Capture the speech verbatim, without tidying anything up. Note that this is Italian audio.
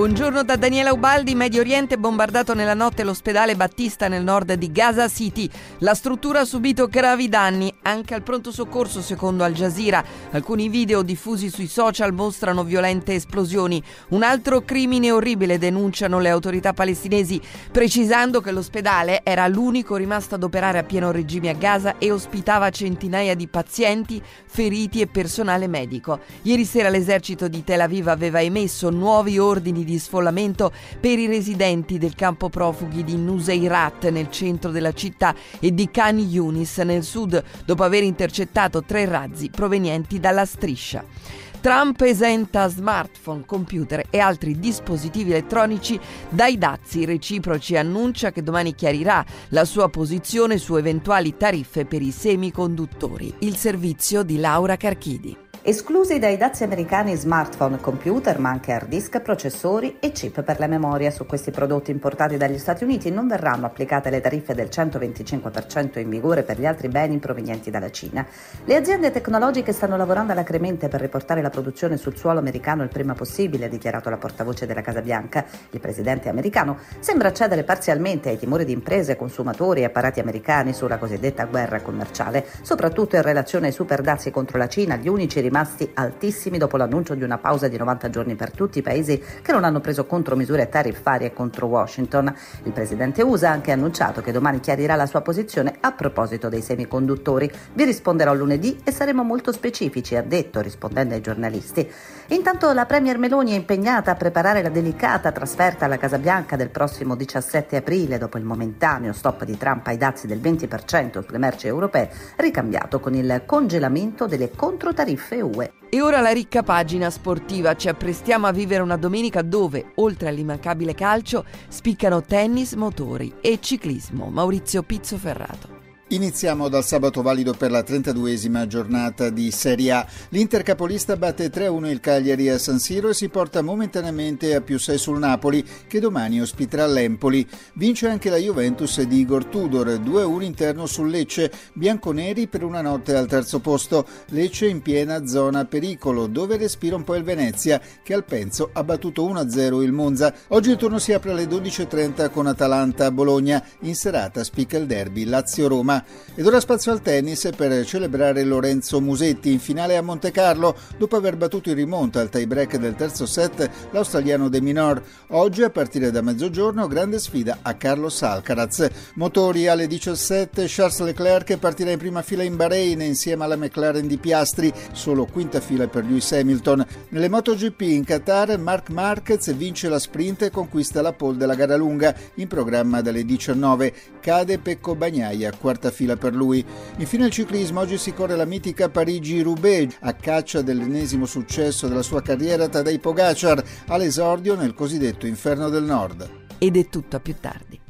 Buongiorno da Daniela Ubaldi. Medio Oriente bombardato nella notte l'ospedale Battista nel nord di Gaza City. La struttura ha subito gravi danni anche al pronto soccorso, secondo Al Jazeera. Alcuni video diffusi sui social mostrano violente esplosioni. Un altro crimine orribile, denunciano le autorità palestinesi, precisando che l'ospedale era l'unico rimasto ad operare a pieno regime a Gaza e ospitava centinaia di pazienti, feriti e personale medico. Ieri sera l'esercito di Tel Aviv aveva emesso nuovi ordini di sfollamento per i residenti del campo profughi di Nuseirat nel centro della città e di Khan Yunis nel sud, dopo aver intercettato tre razzi provenienti dalla striscia. Trump esenta smartphone, computer e altri dispositivi elettronici dai dazi reciproci e annuncia che domani chiarirà la sua posizione su eventuali tariffe per i semiconduttori. Il servizio di Laura Carchidi. Esclusi dai dazi americani smartphone, computer, ma anche hard disk, processori e chip per la memoria. Su questi prodotti importati dagli Stati Uniti non verranno applicate le tariffe del centoventicinque per cento in vigore per gli altri beni provenienti dalla Cina. Le aziende tecnologiche stanno lavorando alacremente per riportare la produzione sul suolo americano il prima possibile, ha dichiarato la portavoce della Casa Bianca. Il presidente americano sembra cedere parzialmente ai timori di imprese, consumatori e apparati americani sulla cosiddetta guerra commerciale, soprattutto in relazione ai super dazi contro la Cina, gli unici rimasti altissimi dopo l'annuncio di una pausa di novanta giorni per tutti i paesi che non hanno preso contromisure tariffarie contro Washington. Il presidente U S A ha anche annunciato che domani chiarirà la sua posizione a proposito dei semiconduttori. Vi risponderò lunedì e saremo molto specifici, ha detto, rispondendo ai giornalisti. Intanto la premier Meloni è impegnata a preparare la delicata trasferta alla Casa Bianca del prossimo diciassette aprile, dopo il momentaneo stop di Trump ai dazi del venti per cento sulle merci europee, ricambiato con il congelamento delle controtariffe U E. E ora la ricca pagina sportiva. Ci apprestiamo a vivere una domenica dove, oltre all'immancabile calcio, spiccano tennis, motori e ciclismo. Maurizio Pizzo Ferrato. Iniziamo dal sabato valido per la trentaduesima giornata di Serie A. L'Inter capolista batte tre a uno il Cagliari a San Siro e si porta momentaneamente a più sei sul Napoli, che domani ospiterà l'Empoli. Vince anche la Juventus di Igor Tudor, due a uno interno sul Lecce, bianconeri per una notte al terzo posto. Lecce in piena zona pericolo, dove respira un po' il Venezia, che al Penzo ha battuto uno a zero il Monza. Oggi il turno si apre alle dodici e trenta con Atalanta a Bologna. In serata spicca il derby Lazio-Roma. Ed ora spazio al tennis per celebrare Lorenzo Musetti in finale a Montecarlo dopo aver battuto in rimonta al tie break del terzo set l'australiano De Minaur. Oggi a partire da mezzogiorno grande sfida a Carlos Alcaraz. Motori alle diciassette, Charles Leclerc partirà in prima fila in Bahrain insieme alla McLaren di Piastri, solo quinta fila per Lewis Hamilton. Nelle MotoGP in Qatar Marc Marquez vince la sprint e conquista la pole della gara lunga, in programma dalle diciannove. Cade Pecco Bagnaia, quarta fila per lui. Infine il ciclismo, oggi si corre la mitica Parigi-Roubaix, a caccia dell'ennesimo successo della sua carriera Tadej Pogačar, all'esordio nel cosiddetto Inferno del Nord. Ed è tutto, a più tardi.